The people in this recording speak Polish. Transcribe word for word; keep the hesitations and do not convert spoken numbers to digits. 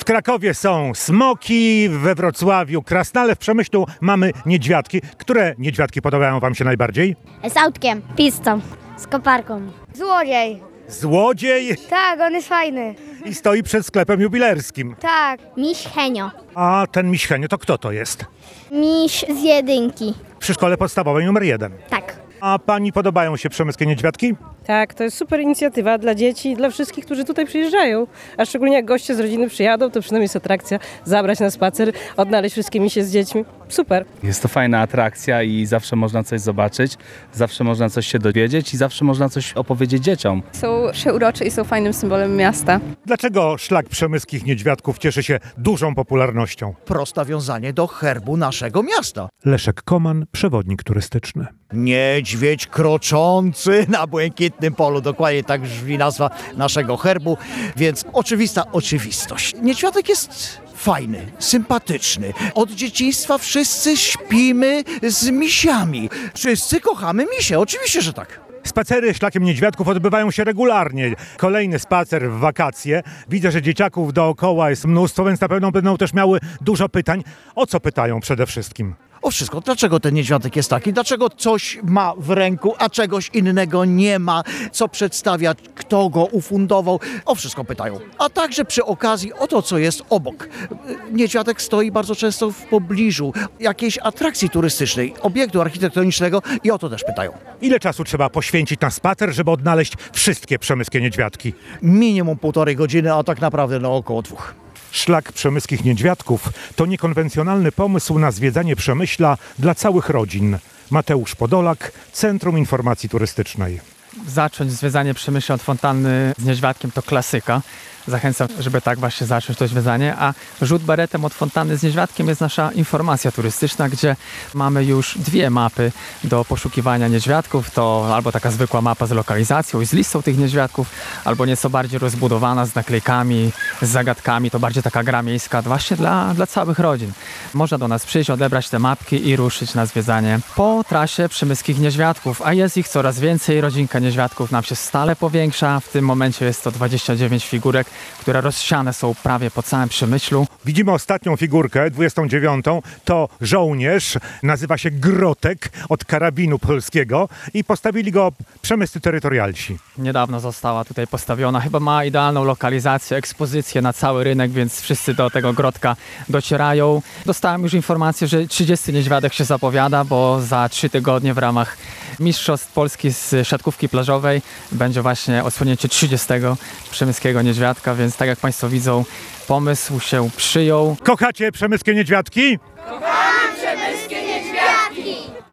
W Krakowie są smoki, we Wrocławiu krasnale, w Przemyślu mamy niedźwiadki. Które niedźwiadki podobają wam się najbardziej? Z autkiem. Pistą, z koparką. Złodziej. Złodziej Tak, on jest fajny. i stoi przed sklepem jubilerskim. Tak. Miś Henio. A ten miś Henio, to kto to jest? Miś z jedynki. Przy szkole podstawowej numer jeden. Tak. A pani podobają się przemyskie niedźwiadki? Tak, to jest super inicjatywa dla dzieci i dla wszystkich, którzy tutaj przyjeżdżają. A szczególnie jak goście z rodziny przyjadą, to przynajmniej jest atrakcja zabrać na spacer, odnaleźć wszystkie misie z dziećmi. Super. Jest to fajna atrakcja i zawsze można coś zobaczyć, zawsze można coś się dowiedzieć i zawsze można coś opowiedzieć dzieciom. Są przeurocze i są fajnym symbolem miasta. Dlaczego szlak przemyskich niedźwiadków cieszy się dużą popularnością? Proste wiązanie do herbu naszego miasta. Leszek Koman, przewodnik turystyczny. Niedźwiedź kroczący na błękitnym polu. Dokładnie tak brzmi nazwa naszego herbu, więc oczywista oczywistość. Niedźwiadek jest fajny, sympatyczny. Od dzieciństwa wszyscy śpimy z misiami. Wszyscy kochamy misie, oczywiście, że tak. Spacery szlakiem niedźwiadków odbywają się regularnie. Kolejny spacer w wakacje. Widzę, że dzieciaków dookoła jest mnóstwo, więc na pewno będą też miały dużo pytań. O co pytają przede wszystkim? O wszystko. Dlaczego ten niedźwiadek jest taki? Dlaczego coś ma w ręku, a czegoś innego nie ma? Co przedstawia? Kto go ufundował? O wszystko pytają. A także przy okazji o to, co jest obok. Niedźwiadek stoi bardzo często w pobliżu jakiejś atrakcji turystycznej, obiektu architektonicznego i o to też pytają. Ile czasu trzeba poświęcić na spacer, żeby odnaleźć wszystkie przemyskie niedźwiadki? Minimum półtorej godziny, a tak naprawdę no około dwóch. Szlak przemyskich niedźwiadków to niekonwencjonalny pomysł na zwiedzanie Przemyśla dla całych rodzin. Mateusz Podolak, Centrum Informacji Turystycznej. Zacząć zwiedzanie Przemyśla od fontanny z niedźwiadkiem to klasyka. Zachęcam, żeby tak właśnie zacząć to zwiedzanie, a rzut beretem od fontanny z niedźwiadkiem jest nasza informacja turystyczna, gdzie mamy już dwie mapy do poszukiwania niedźwiadków. To albo taka zwykła mapa z lokalizacją i z listą tych niedźwiadków, albo nieco bardziej rozbudowana z naklejkami, z zagadkami. To bardziej taka gra miejska właśnie dla, dla całych rodzin. Można do nas przyjść, odebrać te mapki i ruszyć na zwiedzanie po trasie przemyskich niedźwiadków, a jest ich coraz więcej. Rodzinka niedźwiadków nam się stale powiększa. W tym momencie jest to dwadzieścia dziewięć figurek, które rozsiane są prawie po całym Przemyślu. Widzimy ostatnią figurkę, dwudziestą dziewiątą. To żołnierz, nazywa się Grotek od karabinu polskiego i postawili go przemysły terytorialsi. Niedawno została tutaj postawiona. Chyba ma idealną lokalizację, ekspozycję na cały rynek, więc wszyscy do tego Grotka docierają. Dostałem już informację, że trzydziesty niedźwiadek się zapowiada, bo za trzy tygodnie w ramach Mistrzostw Polski z siatkówki plażowej będzie właśnie odsłonięcie trzydziestego przemyskiego niedźwiadka, więc tak jak Państwo widzą, pomysł się przyjął. Kochacie przemyskie niedźwiadki?